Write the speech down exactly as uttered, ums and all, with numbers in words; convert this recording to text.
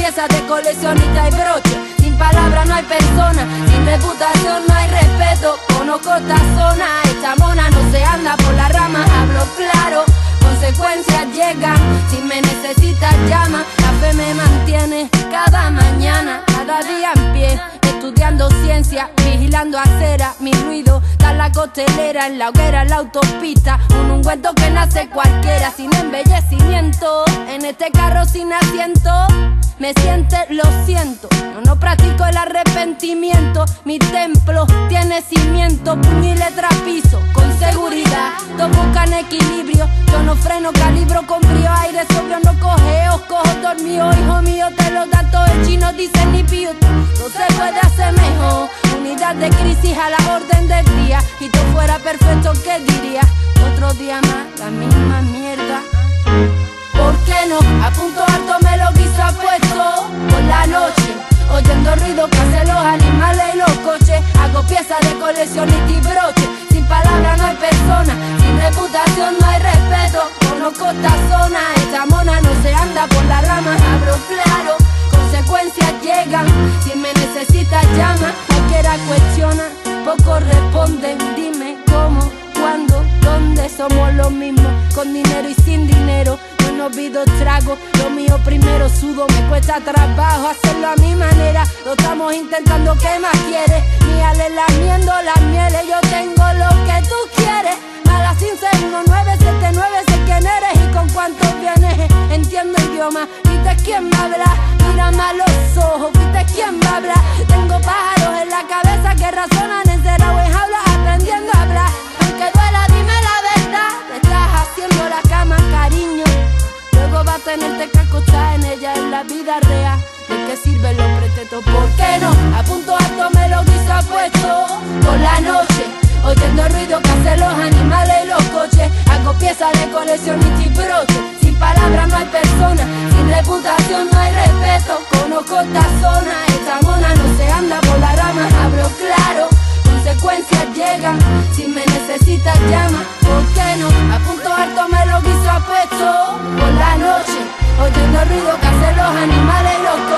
piezas de coleccionista y broche. Sin palabras no hay persona, sin reputación no hay respeto. Conozco esta zona, esta mona no se anda por la rama, hablo claro. Consecuencias llegan, si me necesitas llama. La fe me mantiene cada mañana, cada día en pie, estudiando ciencia, vigilando acera. Mi ruido da la costelera, en la hoguera, en la autopista. Un ungüento que nace cualquiera, sin embellecimiento. En este carro sin asiento, me siente, lo siento. Yo no practico el arrepentimiento. Mi templo tiene cimiento, puño y letra piso, con seguridad. Todos buscan equilibrio, yo no freno, calibro con frío. Aire sobrio, no cogeo, cojo dormido. Hijo mío, te lo da todo el chino, dice ni pío. No se puede hacer mejor. Unidad de crisis a la orden del día. Y tú fuera perfecto, ¿qué diría? Otro día más, la misma mierda. ¿Por qué no? A punto alto me lo quizá puesto por la noche, oyendo ruido que hacen los animales y los coches. Hago piezas de coleccionista y broche. Sin palabras no hay persona, sin reputación no hay respeto. Conozco esta zona, esta mona no se anda por la rama, hablo claro. Consecuencias llegan, si me necesitas llama. Cualquiera cuestiona, pocos responden. Dime cómo, cuándo, dónde. Somos los mismos, con dinero y sin dinero. Yo no olvido trago, lo mío primero. Sudo, me cuesta trabajo hacerlo a mi manera. Lo estamos intentando, ¿qué más quieres? Mi ale lamiendo las mieles. Yo tengo lo que tú quieres. Mala sin seis uno nueve siete nueve, sé quién eres y con cuántos vienes. Entiendo idioma, ¿viste quién me habla? Mírame a los ojos, ¿viste quién me habla? Tengo pájaros en la cabeza que razonan encerrados en jaulas, aprendiendo a hablar. Aunque duela, dime la verdad. Te estás haciendo la cama, cariño. Luego va a tenerte que acostar en ella en la vida real. ¿De qué sirve los pretextos? ¿Por qué no? A punto alto me lo quizá puesto por la noche, oyendo el ruido que hacen los animales y los coches. Hago piezas de coleccionista y broche. Sin palabras no hay persona, sin reputación no hay respeto. Conozco esta zona, esta mona no se anda por la rama, hablo claro. Consecuencias llegan, si me necesitas llama. ¿Por qué no? A punto alto me lo quiso puesto por la noche, oyendo el ruido que hacen los animales y los